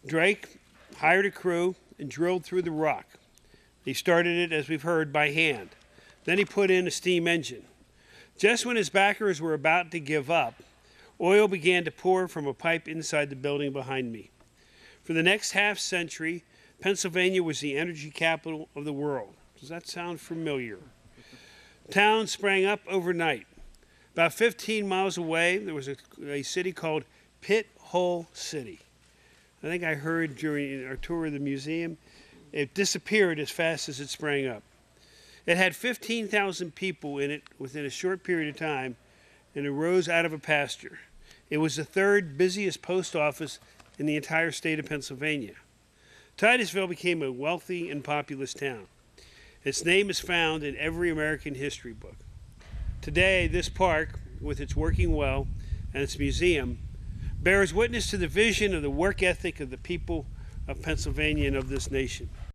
Drake hired a crew and drilled through the rock. He started it, as we've heard, by hand. Then he put in a steam engine. Just when his backers were about to give up, oil began to pour from a pipe inside the building behind me. For the next half century, Pennsylvania was the energy capital of the world. Does that sound familiar? Towns sprang up overnight. About 15 miles away, there was a city called Pit Hole City. I think I heard during our tour of the museum, it disappeared as fast as it sprang up. It had 15,000 people in it within a short period of time, and it rose out of a pasture. It was the third busiest post office in the entire state of Pennsylvania. Titusville became a wealthy and populous town. Its name is found in every American history book. Today, this park, with its working well and its museum, bears witness to the vision of the work ethic of the people of Pennsylvania and of this nation.